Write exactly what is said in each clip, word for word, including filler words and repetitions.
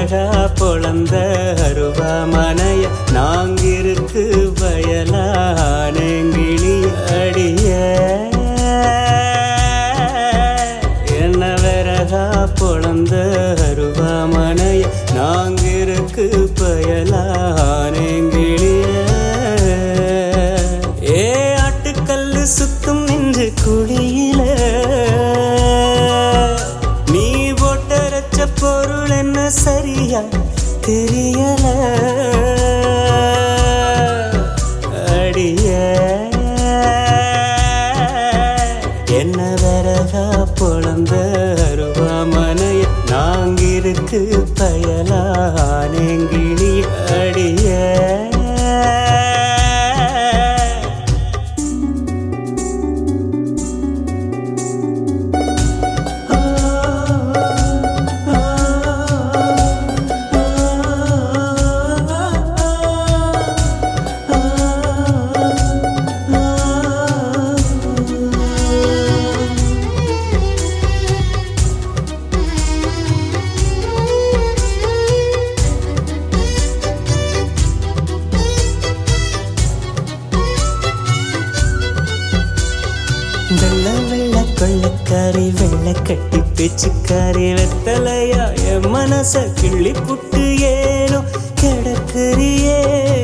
விறகா பொழந்த அருவாமனைய நாங்கிருக்கு வயலானேங்கிளி அடிய என்ன விறகா பொழந்த அருவாமனைய நாங்கிருக்கு பயலானேங்கிளிய ஏ ஆட்டுக்கல்லு சுத்தும் நின்று குழியில நீ போட்டரைச்ச பொருள் என்ன சரியா தெரியல அடிய என்ன விறகா பொழந்த அருவாமனைய நாங்கிருக்கு பயலானேங்கிளி அடிய வெள்ள வெள்ள கொள்ளக்காரி வெள்ள கட்டி பேச்சுக்காரி வெத்தலையா என் மனச கிள்ளி புட்டு ஏனோ கிடக்குறியே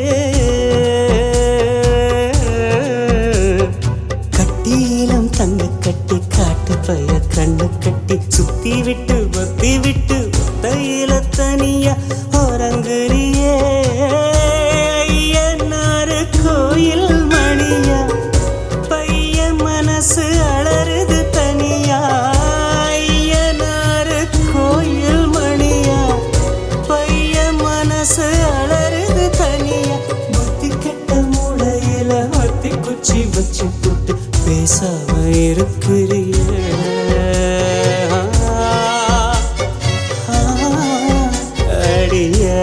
கட்டியிலம் தங்க கட்டி காட்டு பைய கண்ணு கட்டி சுத்தி விட்டு ஒத்தி விட்டு ஒத்தையில தனியா உறங்குறியே ஐயனாரு கோயில் மணியா மனசு அலறுது தனியா ஐயனாரு கோயில் மணியா பைய மனசு அலறுது தனியா புத்தி கெட்ட மூளையில ஒத்தி குச்சி வச்சு போட்டு பேசாம இருக்கிறிய அடிய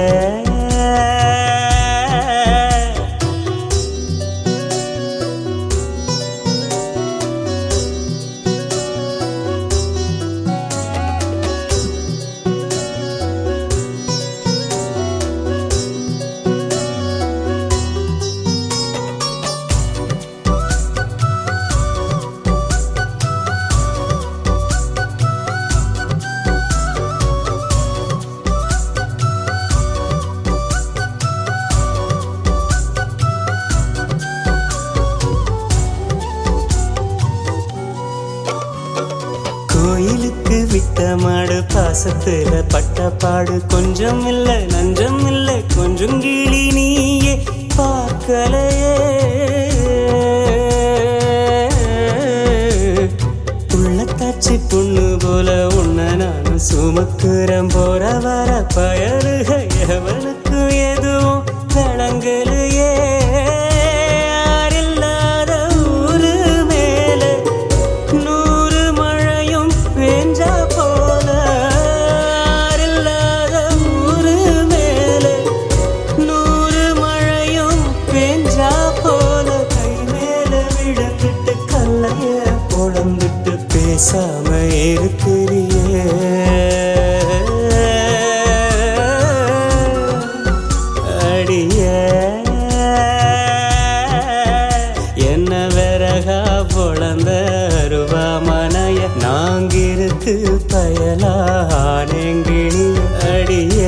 கோயிலுக்கு விட்ட மாடு பாசத்துல பட்ட பாடு கொஞ்சம் இல்ல நஞ்சம் இல்ல கொஞ்சம் கிளி நீயே பார்க்கலையே உள்ளத்தாச்சி பொண்ணு போல உன்ன நானும் சுமக்குறம் போற வர பயலுக எவனுக்கு எதுவும் விளங்கலையே பொழந்துட்டு பேசாம இருக்கிறியே அடிய என்ன விறகா பொழந்த அருவாமனைய நாங்கிருக்கு பயலானேங்கிளி அடிய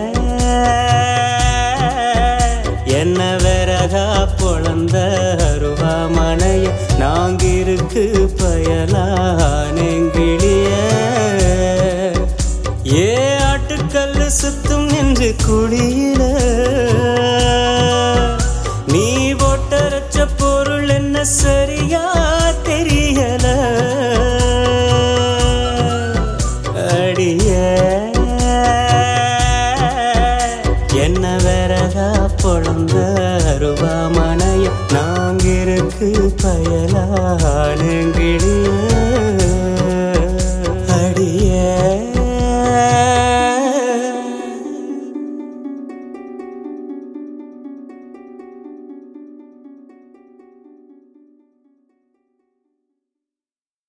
என்ன விறகா பொழந்த அருவாமனைய நாங்கிருக்கு பயலானேங்கிளிய ஏ ஆட்டுக்கல்லு சுத்தும் நின்று குழியில நீ போட்டரைச்ச பொருள் என்ன சரியா தெரியல அடிய என்ன விறகா பொழந்த அருவாமனைய நாங்கிருக்கு பயலானேங்கிளி